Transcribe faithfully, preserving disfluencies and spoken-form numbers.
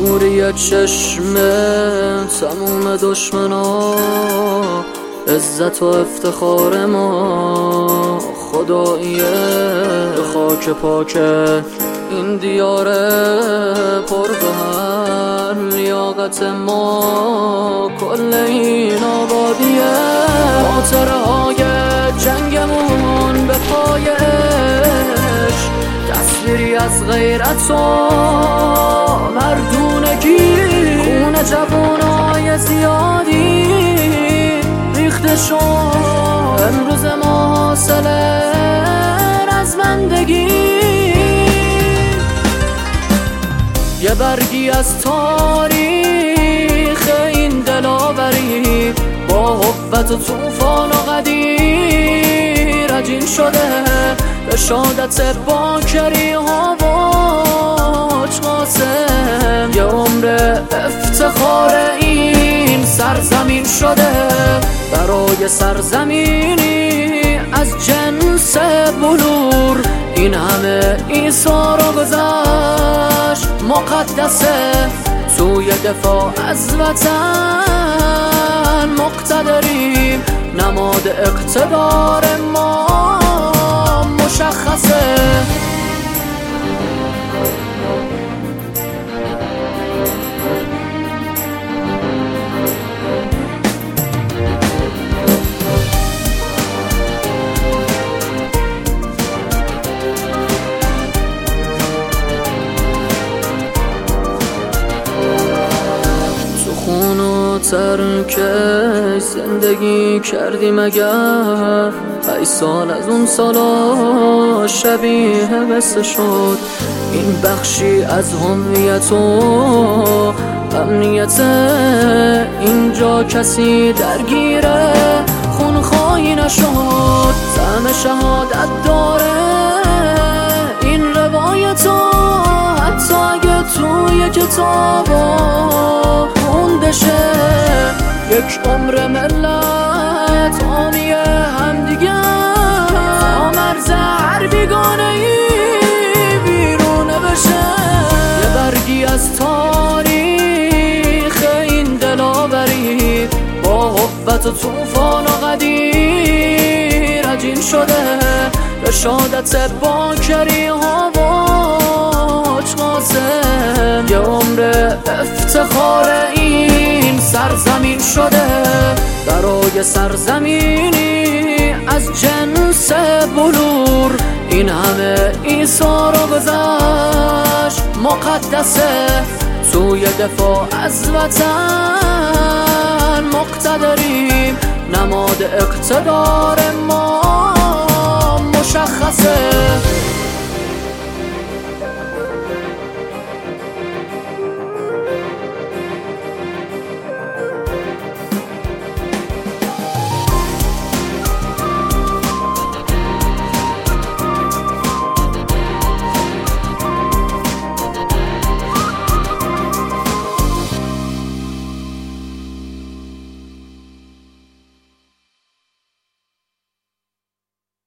نوری چشم تموم دشمنا، عزت و افتخار ما خداییه. به خاک پاک این دیاره پر بهر لیاقت ما کل این آبادیه. خاطره های جنگمون به پایش، تصویری از غیرت و مردونگی. خون جوانای زیادی ریخته شد، امروز ما حاصل رزمندگی. یه برگی از تاریخ این دلاوری با قوت و طوفان و قدیر عجین شده. به شهادت باکری ها و قاسم، یه عمر افتخار این سرزمین شده. برای سرزمینی از جنس بلور این همه ایثار و گذشت مقدسه. توی دفاع از وطن مقتدریم، نماد اقتدار ما مشخصه. ترکش زندگی کردیم اگر ای سال از اون سالا شبیه بسته شد. این بخشی از هویت و امنیت اینجا کسی درگیره خونخواهی نشد. طعم شهادت داره این روایت ها، حتی اگه توی کتابا خونده شه. یک عمر ملت حامی همدیگه، تا مرز هر بیگانه ای بیرونه بشه. یه برگی از تاریخ این دلاوری با قوت و طوفان و قدیر عجین شده. به شهادت باکری ها و قاسم، یه عمر افتخار این سرزمین شده. برای سرزمینی از جنس بلور این همه ایثار و گذشت مقدسه. توی دفاع از وطن مقتدریم، نماد اقتدار ما مشخصه.